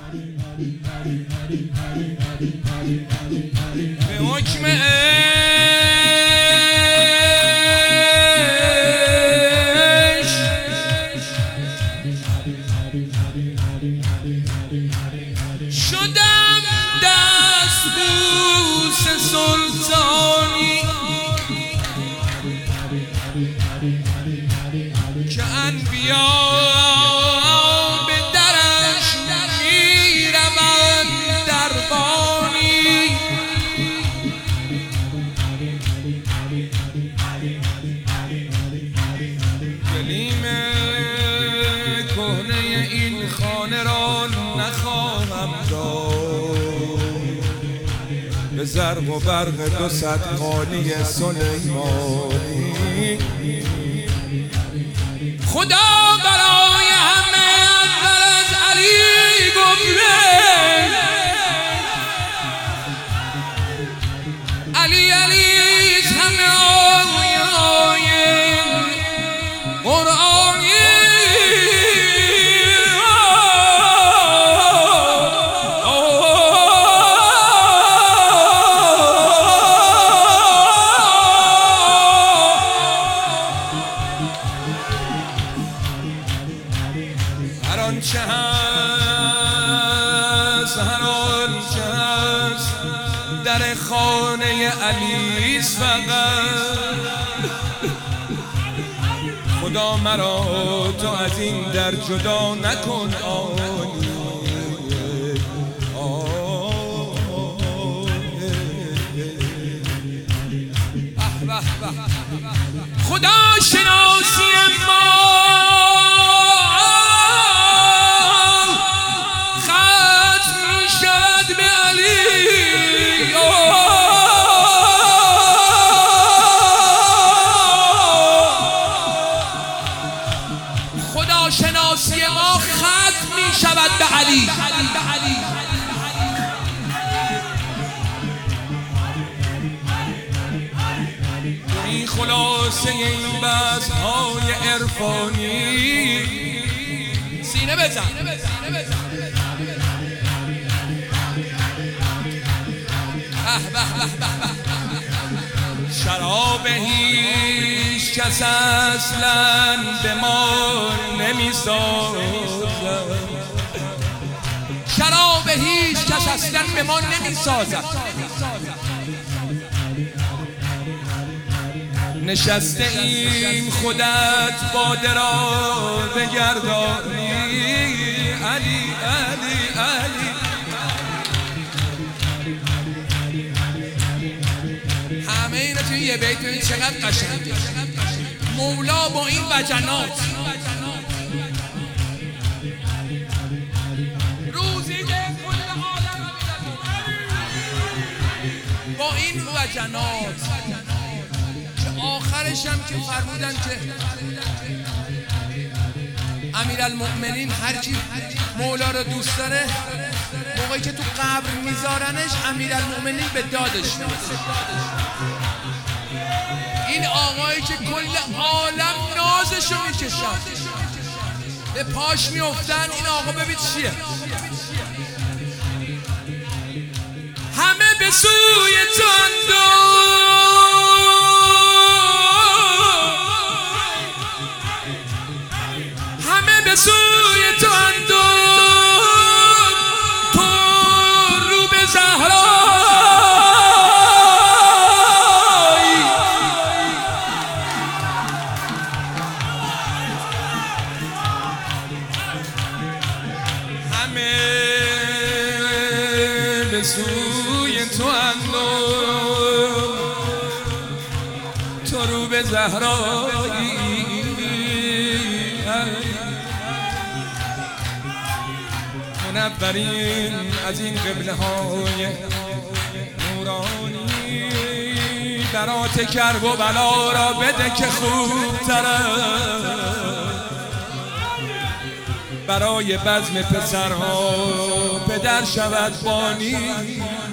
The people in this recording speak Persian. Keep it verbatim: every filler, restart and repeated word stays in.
به حکم شدم دستبوس سلطانی که انبیا به درش میروند دربانی گلیم کهنه این خانه را نخواهم به زرق و برق دو صد قالی سلیمانی خدا برای همه اول از علی گفته علی علی همه آیه آیه قرآنی هر آنچه هست هر آنچه هست در خانه علیست فقط خدا مرا تو از این در جدا نکن آنی خدا شناسی ما خدا شناسی ما ختم می شود به علی. این خلاصه این بحث‌های عرفانی سینه بزن شراب هیچ کس اصلاً به ما نمی سازد شراب هیچ کس اصلاً به ما نمی سازد نشسته ایم خودت باده را بگردانی علی علی علی همه اینا توی یه بیت ببین چقدر قشنگه مولا با این وجنات روزی که کل عالم با این وجنات که آخرش هم که فرمودن که امیرالمؤمنین هرچی مولا رو دوست داره موقعی که تو قبر میذارنش امیرالمؤمنین به دادش میرسه این آقایی که کل عالم نازشو میکشن به پاش میافتن این آقا ببین چیه همه به سوی تو همه به سوی تو اندون تو رو به زهرایی همه به سوی تو اندون تو رو به زهرایی منورین از این قبله های نورانی برات کرب و بلا را بده که خوب تره برای بزم پسرها پدر شود بانی